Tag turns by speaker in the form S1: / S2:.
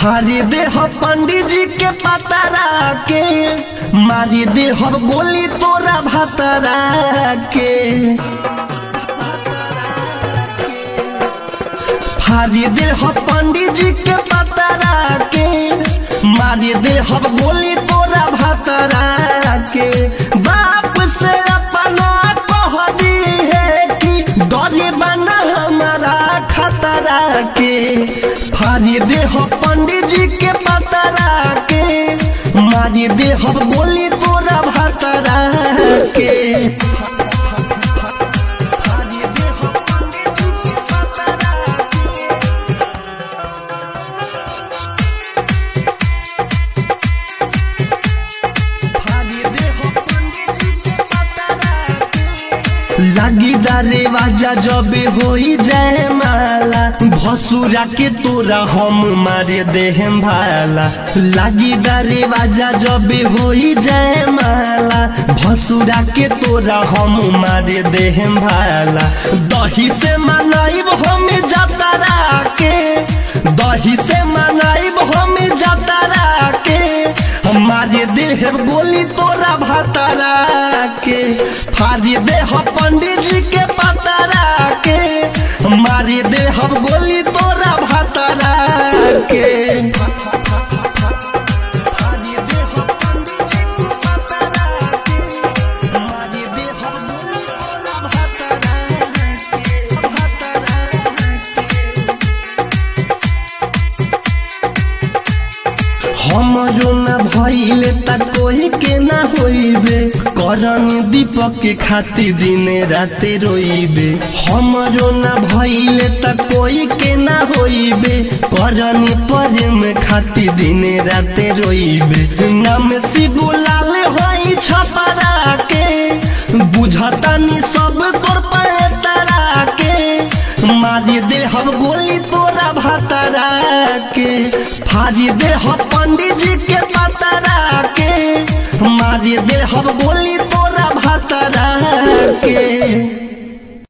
S1: फाड़ी दे हो पंडित जी के पतरा के, मारी दे हो गोली तोरा भतरा के। फाड़ी दे हो पंडित जी के पतरा के, मारी दे हो गोली तोरा भतरा के। बाप से अपना कह दी है कि डरे बना हमारा खतरा के। फाड़ी दे हो पंडित जी के पतरा के, मारी दे हो गोली तोरा भतरा के। लागी दरवाजा जब होई जाए माला, भसुरा के तोरा हम मारे देहम भाला। लागी दरवाजा जब होई जाए माला, भसुरा के तोरा हम मारे देहम भाला। दही से मनाइब हम जतरा के, दही से मनाइब हम जतरा के। मारे देह गोली तोरा भतरा के। फाड़ी दे हो पंडित जी के पतरा के, मारे दे हो गोली तोरा भतरा के। हमरो न भइले त कोई के ना होइबे, करनी दीपक के खातिर दिन रात रोइबे। हमरो न भइले त कोई के ना होइबे, करनी प्रेम खातिर दिन रात रोइबे। नाम शिबुलाल होई छपरा के, बुझतानी सब तोर पतरा के। मारी दे हम गोली तोरा भतरा के। फाड़ी दे हो पंडित जी के पतरा के, मारी दे हम गोली तोरा भतरा के।